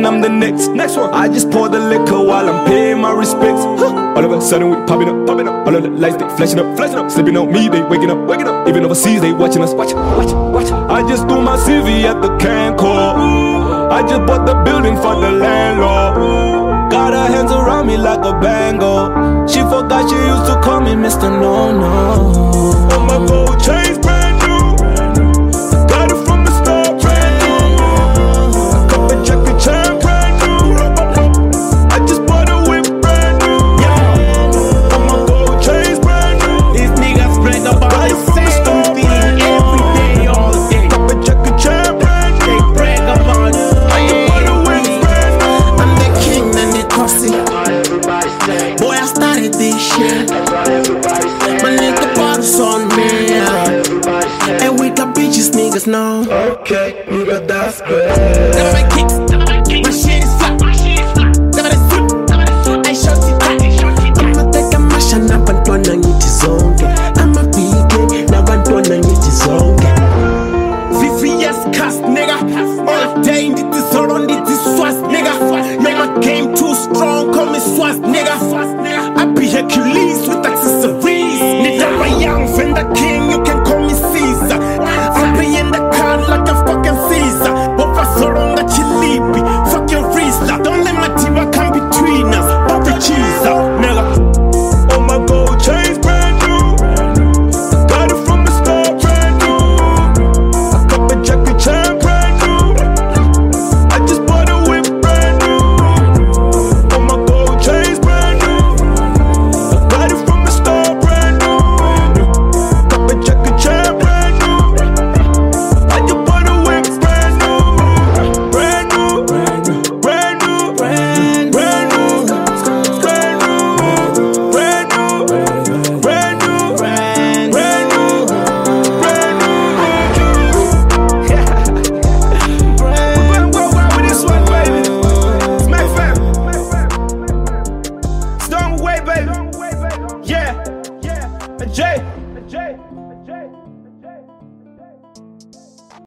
I'm the next. Next one. I just pour the liquor while I'm paying my respects. All of a sudden we popping up, popping up. All of the lights they flashing up, flashing up. Sleeping on me, they waking up, waking up. Even overseas they watching us, watch, watch, watch. I just threw my CV at the Cancor. I just bought the building for the landlord. Got her hands around me like a bango. She forgot she used to call me Mr. No No. On my gold chains brand new. Got it from the start brand new. I cut the Jackie Chan brand new. I just bought a whip brand new. Yeah. On my gold chains brand new. These niggas brag about the same thing every day, all day. Cut the Jackie Chan brand new. They brag about it. I just bought a whip brand new. I'm the king and the coffee. Boy, I started this shit. My nigga bottles on me. And with the bitches, niggas know. Okay, nigga, that's bad.